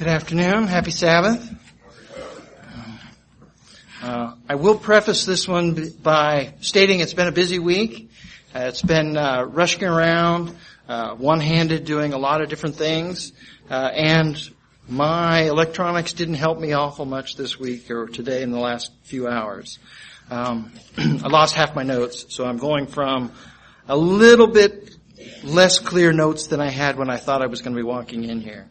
Good afternoon. Happy Sabbath. I will preface this one by stating it's been a busy week. It's been rushing around, one-handed, doing a lot of different things, and my electronics didn't help me awful much this week or today in the last few hours. I lost half my notes, so I'm going from a little bit less clear notes than I had when I thought I was going to be walking in here.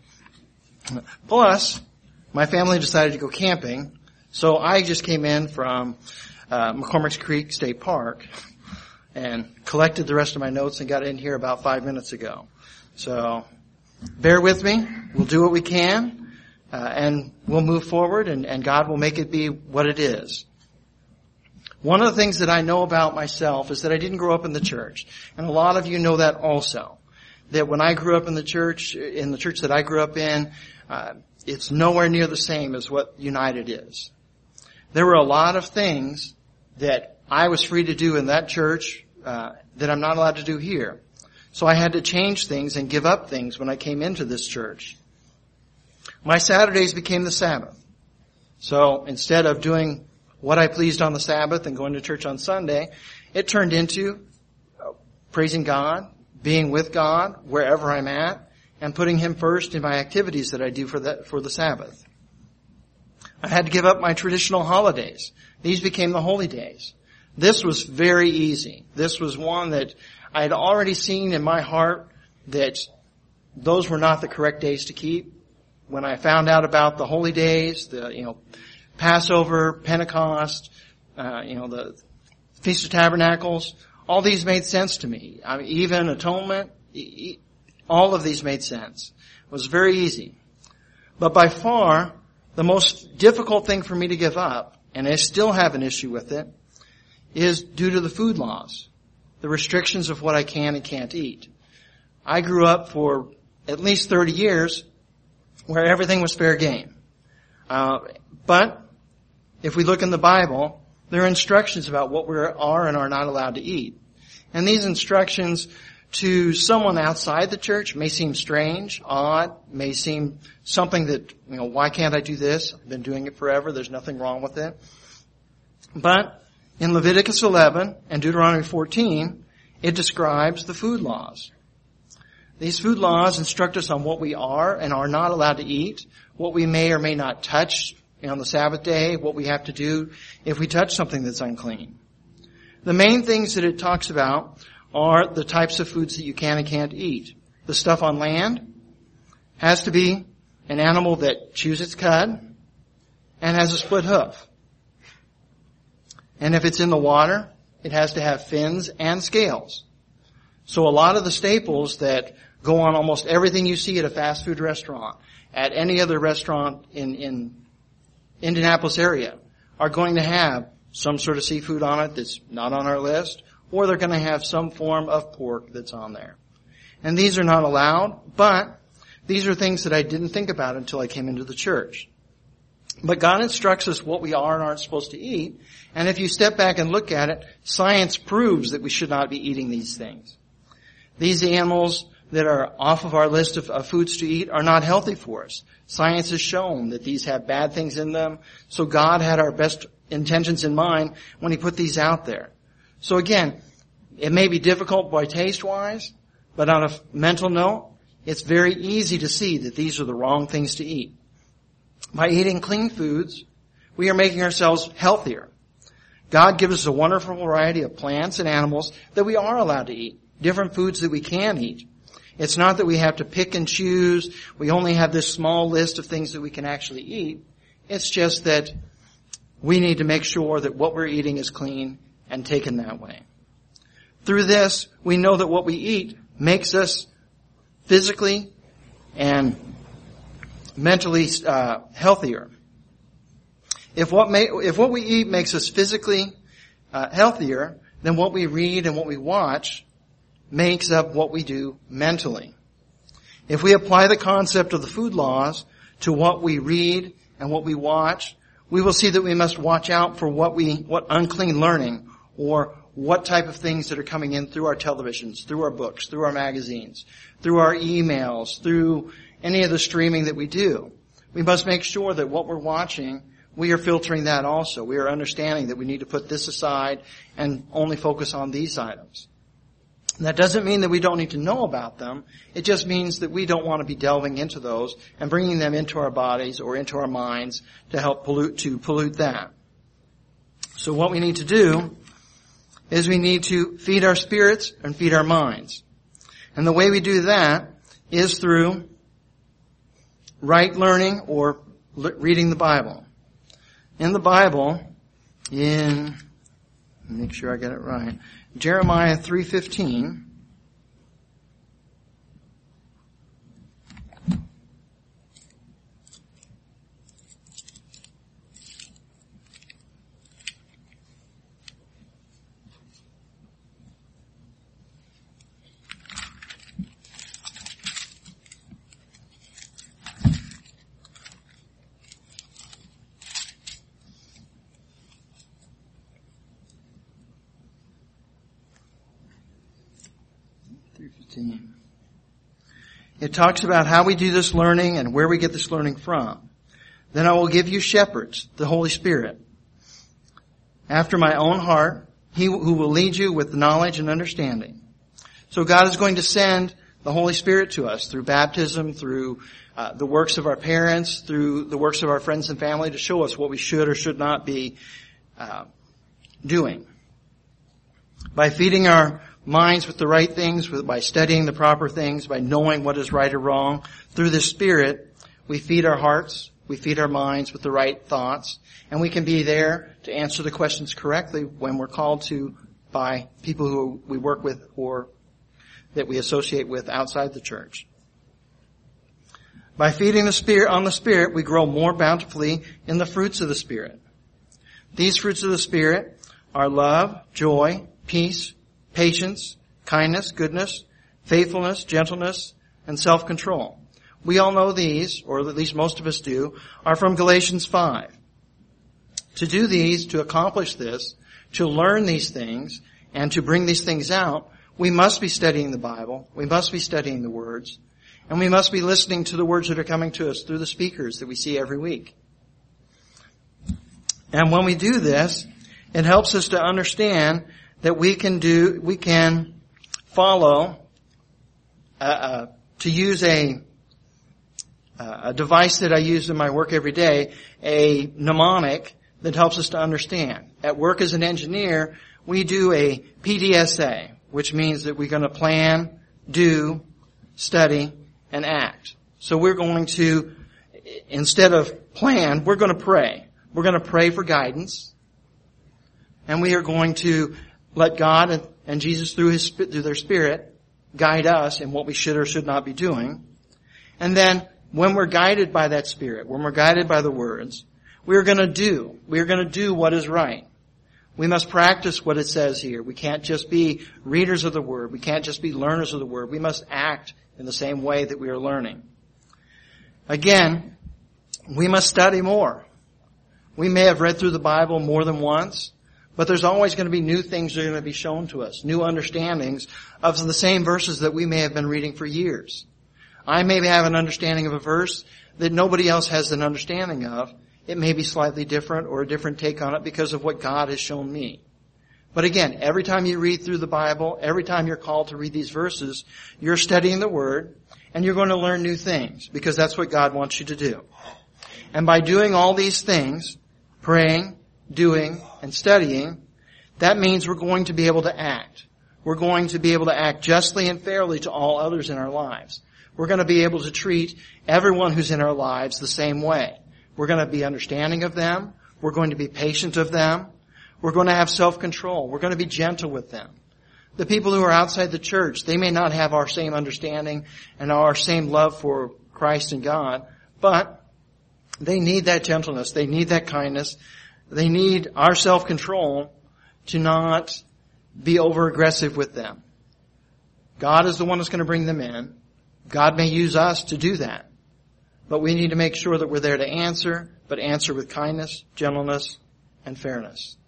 Plus, my family decided to go camping, so I just came in from McCormick's Creek State Park and collected the rest of my notes and got in here about 5 minutes ago. So, bear with me. We'll do what we can, and we'll move forward, and God will make it be what it is. One of the things that I know about myself is that I didn't grow up in the church, and a lot of you know that also. That when I grew up in the church that I grew up in, it's nowhere near the same as what United is. There were a lot of things that I was free to do in that church that I'm not allowed to do here. So I had to change things and give up things when I came into this church. My Saturdays became the Sabbath. So instead of doing what I pleased on the Sabbath and going to church on Sunday, it turned into praising God, being with God wherever I'm at, and putting Him first in my activities that I do for the Sabbath. I had to give up my traditional holidays. These became the holy days. This was very easy. This was one that I had already seen in my heart that those were not the correct days to keep. When I found out about the holy days, Passover, Pentecost, the Feast of Tabernacles, all these made sense to me. I mean, even atonement, all of these made sense. It was very easy. But by far, the most difficult thing for me to give up, and I still have an issue with it, is due to the food laws, the restrictions of what I can and can't eat. I grew up for at least 30 years where everything was fair game. But if we look in the Bible, there are instructions about what we are and are not allowed to eat. And these instructions to someone outside the church may seem strange, odd, may seem something that, why can't I do this? I've been doing it forever. There's nothing wrong with it. But in Leviticus 11 and Deuteronomy 14, it describes the food laws. These food laws instruct us on what we are and are not allowed to eat, what we may or may not touch on the Sabbath day, what we have to do if we touch something that's unclean. The main things that it talks about are the types of foods that you can and can't eat. The stuff on land has to be an animal that chews its cud and has a split hoof. And if it's in the water, it has to have fins and scales. So a lot of the staples that go on almost everything you see at a fast food restaurant, at any other restaurant in Indianapolis area, are going to have some sort of seafood on it that's not on our list, or they're going to have some form of pork that's on there. And these are not allowed, but these are things that I didn't think about until I came into the church. But God instructs us what we are and aren't supposed to eat, and if you step back and look at it, science proves that we should not be eating these things. These animals that are off of our list of foods to eat are not healthy for us. Science has shown that these have bad things in them, so God had our best intentions in mind when He put these out there. So again, it may be difficult by taste-wise, but on a mental note, it's very easy to see that these are the wrong things to eat. By eating clean foods, we are making ourselves healthier. God gives us a wonderful variety of plants and animals that we are allowed to eat, different foods that we can eat. It's not that we have to pick and choose. We only have this small list of things that we can actually eat. It's just that we need to make sure that what we're eating is clean and taken that way. Through this, we know that what we eat makes us physically and mentally healthier. If what we eat makes us physically healthier, then what we read and what we watch makes up what we do mentally. If we apply the concept of the food laws to what we read and what we watch, we will see that we must watch out for what unclean learning or what type of things that are coming in through our televisions, through our books, through our magazines, through our emails, through any of the streaming that we do. we must make sure that what we're watching, we are filtering that also. We are understanding that we need to put this aside and only focus on these items. And that doesn't mean that we don't need to know about them. It just means that we don't want to be delving into those and bringing them into our bodies or into our minds to help pollute that. So what we need to do is we need to feed our spirits and feed our minds. And the way we do that is through right learning or reading the Bible. In the Bible, make sure I get it right, Jeremiah 3:15, it talks about how we do this learning and where we get this learning from. Then I will give you shepherds, the Holy Spirit, after my own heart, he who will lead you with knowledge and understanding. So God is going to send the Holy Spirit to us through baptism, through the works of our parents, through the works of our friends and family to show us what we should or should not be doing. By feeding our minds with the right things, by studying the proper things, by knowing what is right or wrong, through the Spirit, we feed our hearts, we feed our minds with the right thoughts, and we can be there to answer the questions correctly when we're called to by people who we work with or that we associate with outside the church. By feeding the Spirit on the Spirit, we grow more bountifully in the fruits of the Spirit. These fruits of the Spirit are love, joy, peace, patience, kindness, goodness, faithfulness, gentleness, and self-control. We all know these, or at least most of us do, are from Galatians 5. To do these, to accomplish this, to learn these things, and to bring these things out, we must be studying the Bible, we must be studying the words, and we must be listening to the words that are coming to us through the speakers that we see every week. And when we do this, it helps us to understand that we can follow, to use a device that I use in my work every day, a mnemonic that helps us to understand. At work as an engineer, we do a PDSA, which means that we're going to plan, do, study, and act. So we're going to, instead of plan, we're going to pray. We're going to pray for guidance, and we are going to let God and Jesus through their Spirit guide us in what we should or should not be doing. And then when we're guided by that Spirit, when we're guided by the words, we're going to do what is right. We must practice what it says here. We can't just be readers of the Word. We can't just be learners of the Word. We must act in the same way that we are learning. Again, we must study more. We may have read through the Bible more than once, but there's always going to be new things that are going to be shown to us, new understandings of the same verses that we may have been reading for years. I may have an understanding of a verse that nobody else has an understanding of. It may be slightly different or a different take on it because of what God has shown me. But again, every time you read through the Bible, every time you're called to read these verses, you're studying the Word and you're going to learn new things because that's what God wants you to do. And by doing all these things, praying, doing, and studying, that means we're going to be able to act. We're going to be able to act justly and fairly to all others in our lives. We're going to be able to treat everyone who's in our lives the same way. We're going to be understanding of them. We're going to be patient of them. We're going to have self-control. We're going to be gentle with them. The people who are outside the church, they may not have our same understanding and our same love for Christ and God, but they need that gentleness. They need that kindness. They need our self-control to not be over-aggressive with them. God is the one that's going to bring them in. God may use us to do that. But we need to make sure that we're there to answer, but answer with kindness, gentleness, and fairness.